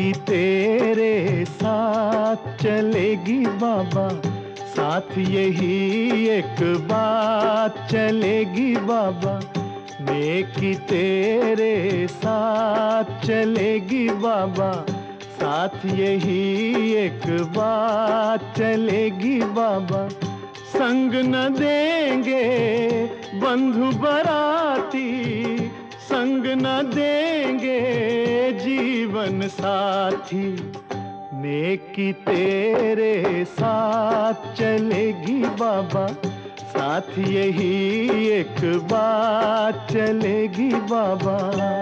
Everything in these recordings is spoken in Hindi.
नेकी तेरे साथ चलेगी बाबा, साथ यही एक बात चलेगी बाबा। नेकी तेरे साथ चलेगी बाबा, साथ यही एक बात चलेगी बाबा। संग न देंगे बंधु बराती, संग न देंगे जीवन साथी। नेकी तेरे साथ चलेगी बाबा, साथ यही एक बात चलेगी बाबा।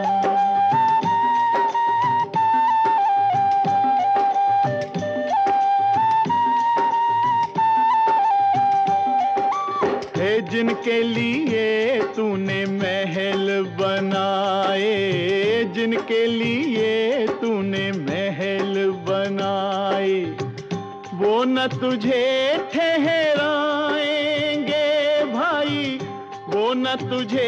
हे जिनके लिए तूने महल बनाए, जिनके लिए तूने महल बनाए, वो न तुझे ठहराएंगे भाई, वो न तुझे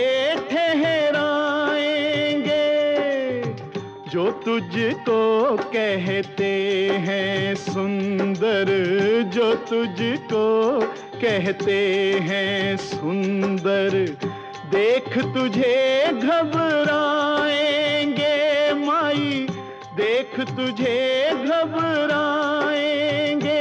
ठहराएंगे। जो तुझको कहते हैं सुंदर, जो तुझको कहते हैं सुंदर, देख तुझे घबराएंगे माई, देख तुझे घबराएंगे।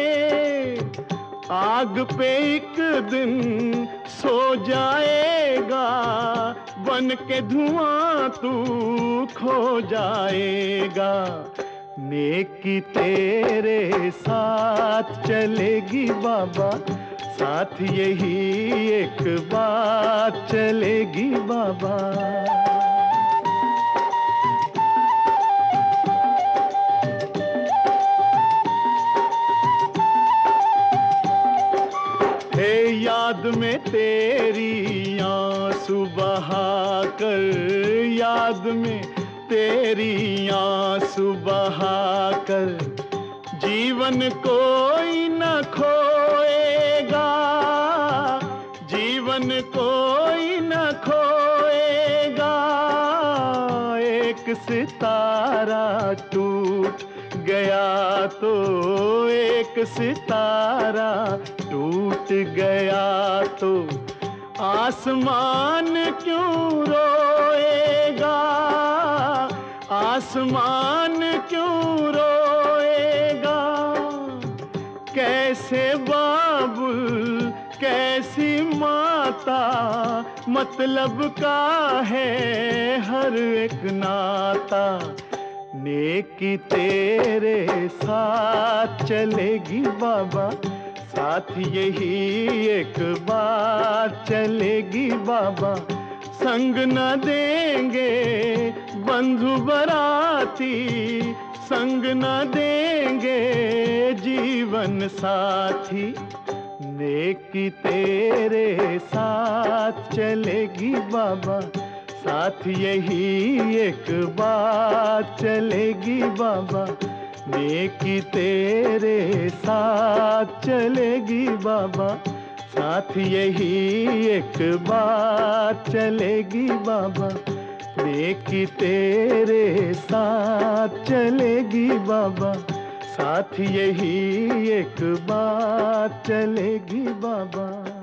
आग पे एक दिन सो जाएगा, बन के धुआं तू खो जाएगा। नेकी तेरे साथ चलेगी बाबा, साथ यही एक बात चलेगी बाबा। हे याद में तेरी आंसू बहाकर, याद में तेरी आंसू बहाकर, जीवन कोई न खोएगा, जीवन कोई न खोएगा। एक सितारा टूट गया तो, एक सितारा टूट गया तो, आसमान क्यों रोएगा, आसमान क्यों रोएगा। कैसे बाबुल कैसी माता, मतलब का है हर एक नाता। नेकी तेरे साथ चलेगी बाबा, साथ यही एक बात चलेगी बाबा। संग न देंगे बंधु बराती, संग न देंगे जीवन साथी। नेकी तेरे साथ चलेगी बाबा, साथ यही एक बात चलेगी बाबा। नेकी तेरे साथ चलेगी बाबा, साथ यही एक बात चलेगी बाबा। नेकी तेरे साथ चलेगी बाबा, साथ यही एक बात चलेगी बाबा।